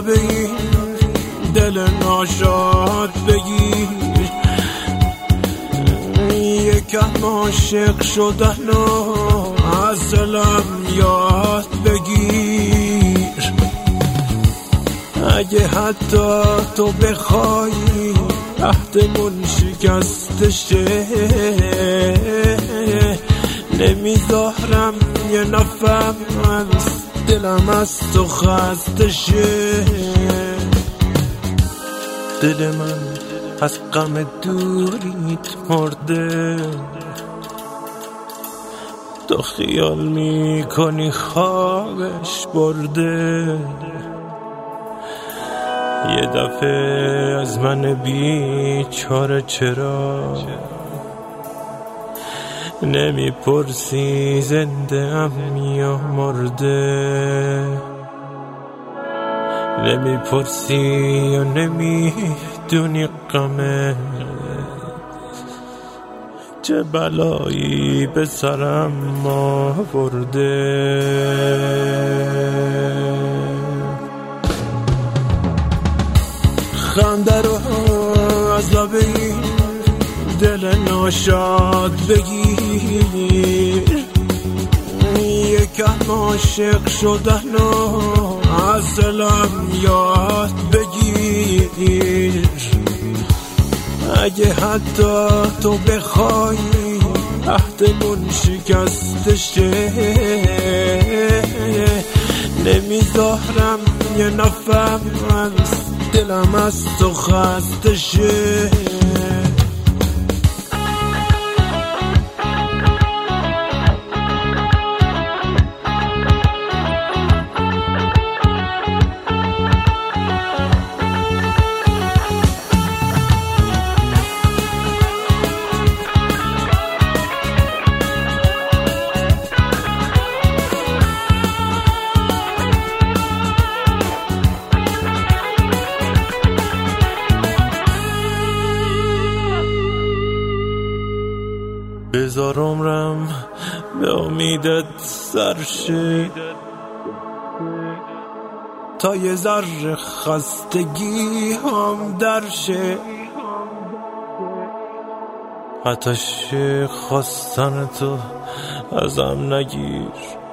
این دل ناشاد بگیر، یکم عاشق شدن و از دلم یاد بگیر. اگه حتی تو بخوای عهدمون شکسته شه، نمیذارم یه نفس دلم از تو خسته شه. دل من از غم دوریت مرده، تو خیال میکنی خوابش برده. یه دفعه از من بیچاره چرا نمیپرسی زنده ام یا مرده، نمیپرسی یا نمیدونی غمت چه بلایی به سرم آورده. خنده رو از لب این دل ناشاد بگیر، یکم عاشق شدن و از دلم یاد بگیر. اگه حتی تو بخوای عهدمون شکسته شه، نمیذارم یه نفس دلم از تو خسته شه. بذار عمرم به امیدت سرشه، تا یه ذره خستگی هم درشه. آتش خواستن تو ازم نگیر،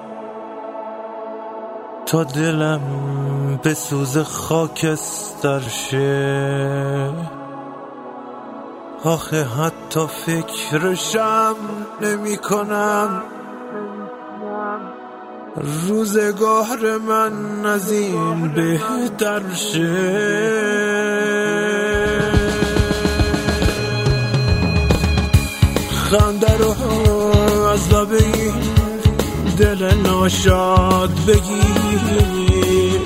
تا دلم به سوز خاکستر شه. آخه حتی فکرشم نمی کنم روزگار من از این بهتر شه. خنده رو از لب این دل ناشاد بگیر،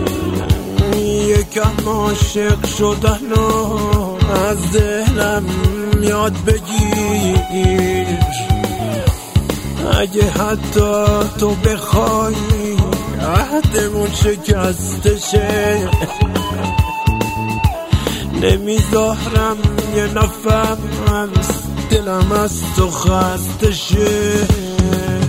یکم عاشق شدن و از دلم یاد بگیر. اگه حتی تو بخوای عهدمون شکسته شه، نمیذارم یه نفس دلم از تو خسته شه.